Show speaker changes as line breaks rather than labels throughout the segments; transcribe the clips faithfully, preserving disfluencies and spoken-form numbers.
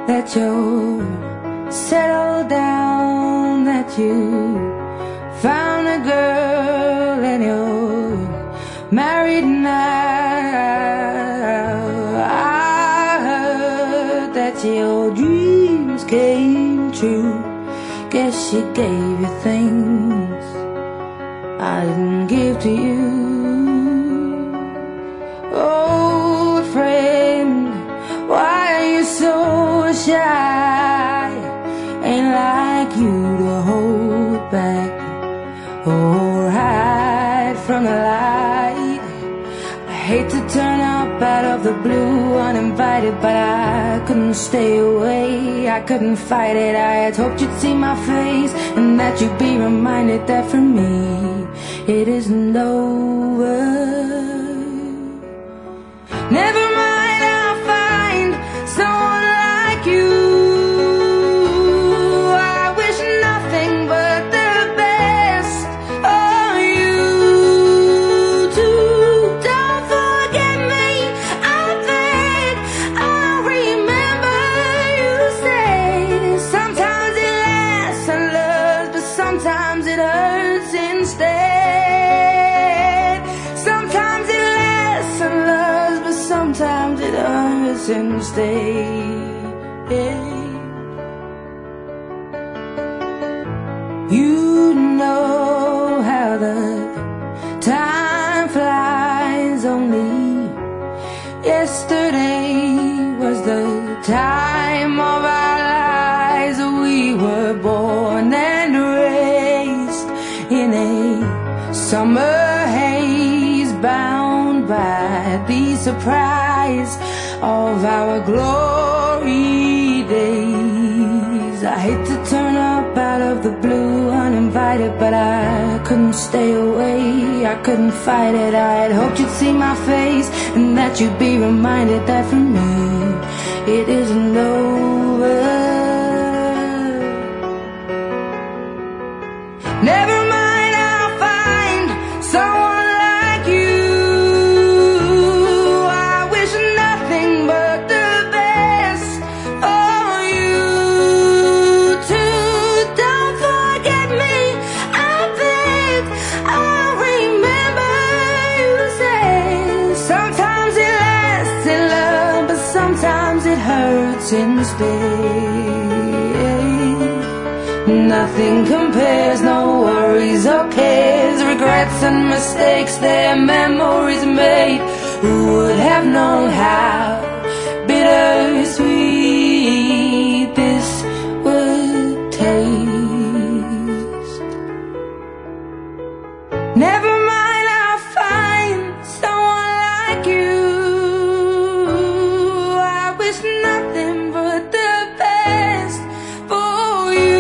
that you're settled down, that you found a girl and you're married now. I heard that your dreams came true. Guess she gave you things I didn't give to you. Old friend, why are you so shy? Ain't like you to hold back or hide from the light. I hate to turn up out of the blue uninvited, but I couldn't stay away, I couldn't fight it. I had hoped you'd see my face and that you'd be reminded that for me it isn't over. Never mind, I'll find someone like you. I wish nothing but the best for you too. Don't forget me, I think I'll remember you say sometimes it lasts and loves, but sometimes it hurts instead. Sometimes it lasts and loves, but sometimes it hurts instead. You know how the time flies. Only yesterday was the time of our lives. We were born and raised in a summer haze, bound by the surprise of our glory days. I hate to turn up out of the blue uninvited, but I couldn't stay away, I couldn't fight it. I had hoped you'd see my face and that you'd be reminded that for me it isn't over. Never mind, I'll find someone like you. I wish nothing but the best for you too. Don't forget me, I think I'll remember you say sometimes it lasts in love, but sometimes it hurts instead. Nothing compares, no worries or cares, regrets and mistakes, their memories made. Who would have known how bittersweet this would taste? Never mind, I'll find someone like you. I wish nothing but the best for you.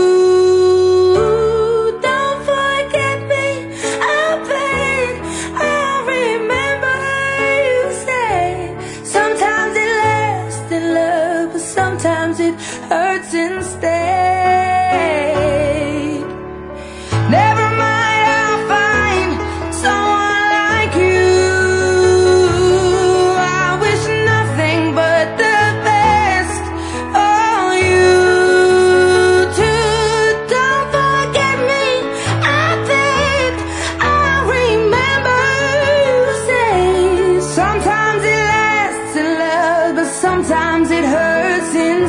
Don't forget me, I think I'll remember you say sometimes it lasts in love, but sometimes it hurts instead. Never mind, I'll find someone like you. I wish nothing but the best for you too. Don't forget me, I think I'll remember you say sometimes it lasts in love, but sometimes it hurts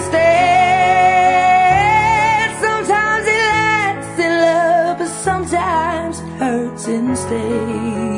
instead. Sometimes it lasts in love, but sometimes it hurts instead.